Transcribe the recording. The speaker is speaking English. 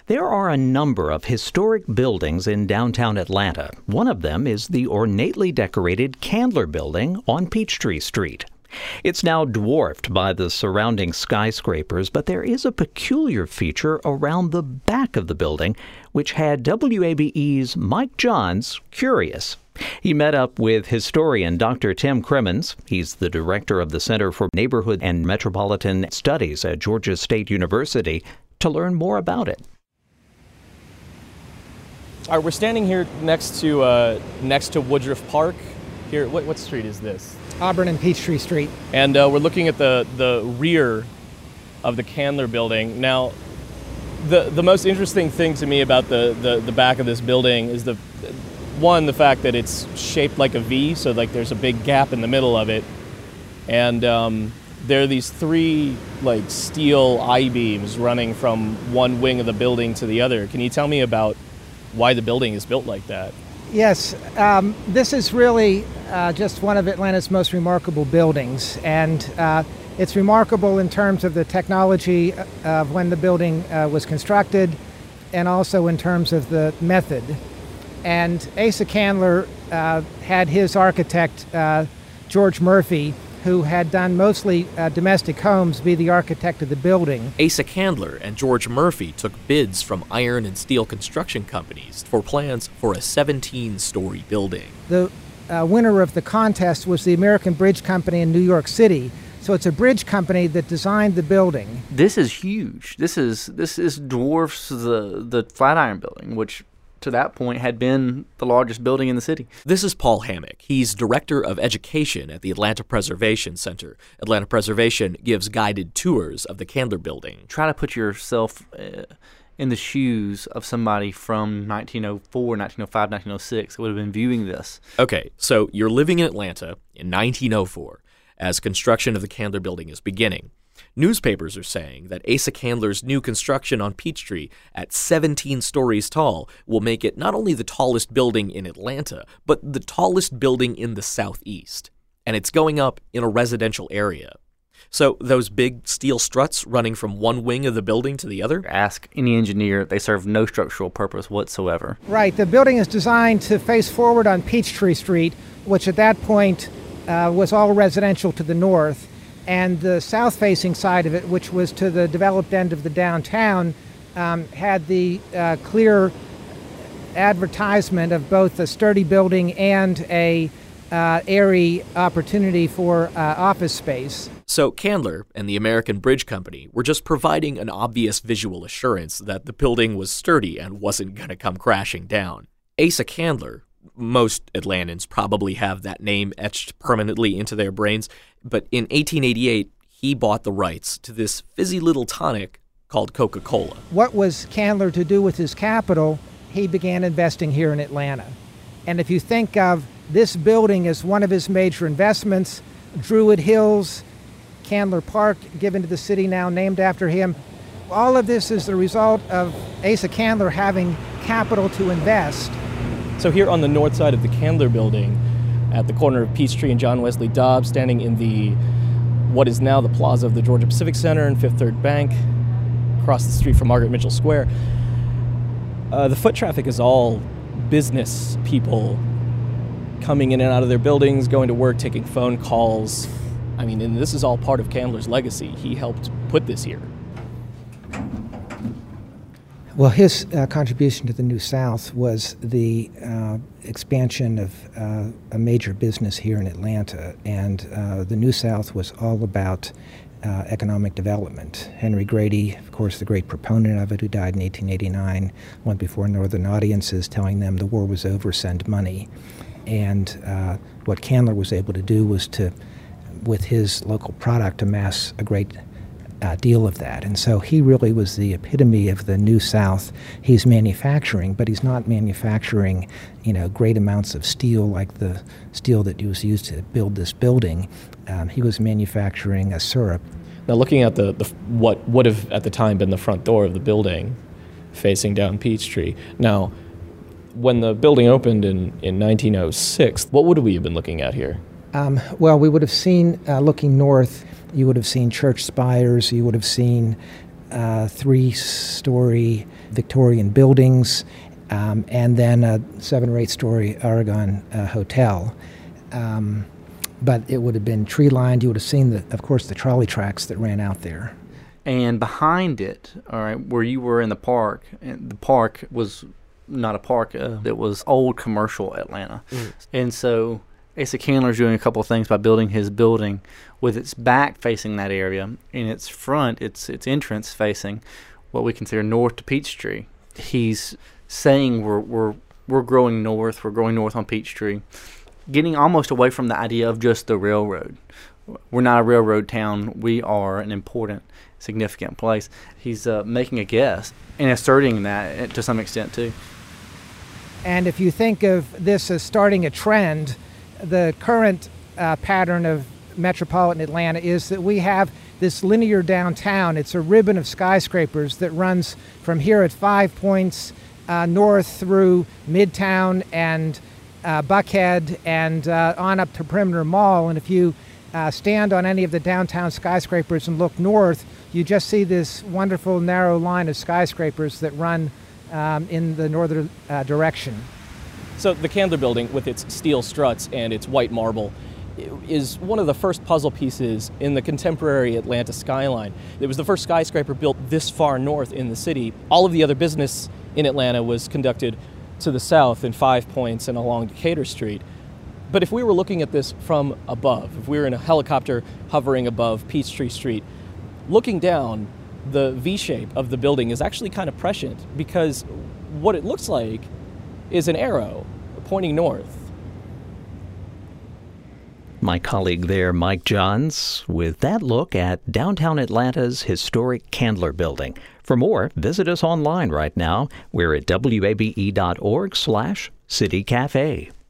There are a number of historic buildings in downtown Atlanta. One of them is the ornately decorated Candler Building on Peachtree Street. It's now dwarfed by the surrounding skyscrapers, but there is a peculiar feature around the back of the building, which had WABE's Mike Johns curious. He met up with historian Dr. Tim Crimmins. He's the director of the Center for Neighborhood and Metropolitan Studies at Georgia State University, to learn more about it. All right, we're standing here next to Woodruff Park. Here, what street is this? Auburn and Peachtree Street. And we're looking at the rear of the Candler Building. Now, the most interesting thing to me about the back of this building is the fact that it's shaped like a V, so like there's a big gap in the middle of it, and there are these three like steel I-beams running from one wing of the building to the other. Can you tell me about why the building is built like that? Yes, this is really just one of Atlanta's most remarkable buildings, and it's remarkable in terms of the technology of when the building was constructed, and also in terms of the method. And Asa Candler had his architect, George Murphy, who had done mostly domestic homes, be the architect of the building. Asa Candler and George Murphy took bids from iron and steel construction companies for plans for a 17-story building. The winner of the contest was the American Bridge Company in New York City. So it's a bridge company that designed the building. This is huge. This dwarfs the Flatiron Building, which to that point had been the largest building in the city. This is Paul Hammock. He's director of education at the Atlanta Preservation Center. Atlanta Preservation gives guided tours of the Candler Building. Try to put yourself in the shoes of somebody from 1904, 1905, 1906 who would have been viewing this. Okay, so you're living in Atlanta in 1904 as construction of the Candler Building is beginning. Newspapers are saying that Asa Candler's new construction on Peachtree at 17 stories tall will make it not only the tallest building in Atlanta, but the tallest building in the Southeast. And it's going up in a residential area. So those big steel struts running from one wing of the building to the other? Ask any engineer, they serve no structural purpose whatsoever. Right, the building is designed to face forward on Peachtree Street, which at that point was all residential to the north. And the south-facing side of it, which was to the developed end of the downtown, had the clear advertisement of both a sturdy building and a airy opportunity for office space. So Candler and the American Bridge Company were just providing an obvious visual assurance that the building was sturdy and wasn't going to come crashing down. Asa Candler, most Atlantans probably have that name etched permanently into their brains, but in 1888, he bought the rights to this fizzy little tonic called Coca-Cola. What was Candler to do with his capital? He began investing here in Atlanta. And if you think of this building as one of his major investments, Druid Hills, Candler Park, given to the city now named after him, all of this is the result of Asa Candler having capital to invest. So here on the north side of the Candler Building, at the corner of Peachtree and John Wesley Dobbs, standing in what is now the plaza of the Georgia Pacific Center and Fifth Third Bank, across the street from Margaret Mitchell Square, the foot traffic is all business people coming in and out of their buildings, going to work, taking phone calls. I mean, and this is all part of Candler's legacy. He helped put this here. Well, his contribution to the New South was the expansion of a major business here in Atlanta, and the New South was all about economic development. Henry Grady, of course, the great proponent of it, who died in 1889, went before Northern audiences telling them the war was over, send money. And what Candler was able to do was to, with his local product, amass a great deal of that. And so he really was the epitome of the New South. He's manufacturing, but he's not manufacturing, great amounts of steel like the steel that was used to build this building. He was manufacturing a syrup. Now, looking at what would have at the time been the front door of the building, facing down Peachtree. Now, when the building opened in 1906, what would we have been looking at here? Well, we would have seen, looking north, you would have seen church spires, you would have seen 3-story Victorian buildings, and then a 7 or 8 story Aragon hotel. But it would have been tree lined. You would have seen, of course, the trolley tracks that ran out there. And behind it, all right, where you were in the park, and the park was not a park, it was old commercial Atlanta. And so Asa Candler's doing a couple of things by building his building with its back facing that area, and its front, its entrance facing what we consider north to Peachtree. He's saying we're growing north on Peachtree, getting almost away from the idea of just the railroad. We're not a railroad town. We are an important, significant place. He's making a guess and asserting that to some extent too. And if you think of this as starting a trend, the current pattern of metropolitan Atlanta is that we have this linear downtown. It's a ribbon of skyscrapers that runs from here at 5 Points north through Midtown and Buckhead and on up to Perimeter Mall. And if you stand on any of the downtown skyscrapers and look north, you just see this wonderful narrow line of skyscrapers that run in the northern direction. So the Candler Building, with its steel struts and its white marble, is one of the first puzzle pieces in the contemporary Atlanta skyline. It was the first skyscraper built this far north in the city. All of the other business in Atlanta was conducted to the south in 5 Points and along Decatur Street. But if we were looking at this from above, if we were in a helicopter hovering above Peachtree Street, looking down, the V-shape of the building is actually kind of prescient, because what it looks like is an arrow pointing north. My colleague there, Mike Johns, with that look at downtown Atlanta's historic Candler Building. For more, visit us online right now. We're at wabe.org/citycafe.